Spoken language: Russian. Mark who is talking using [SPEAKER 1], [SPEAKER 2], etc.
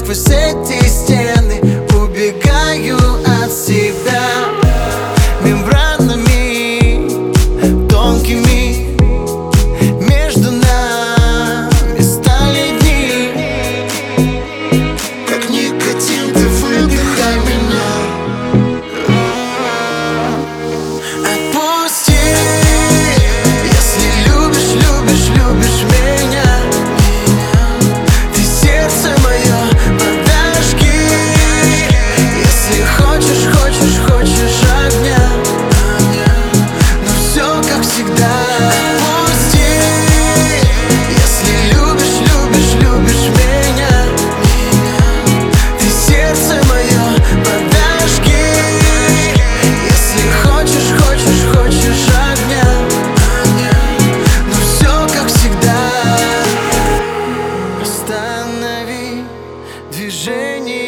[SPEAKER 1] сквозь эти стены убегаю от себя мембранами тонкими. Между нами стали дни, как никотин, ты выдыхай меня. Отпусти, если любишь, любишь, любишь меня. Ты сердце мое подожги, если хочешь, хочешь, хочешь огня. Но все как всегда. Отпусти, если любишь, любишь, любишь меня. Ты сердце мое подожги, если хочешь, хочешь, хочешь огня. Но все как всегда. Останови движение.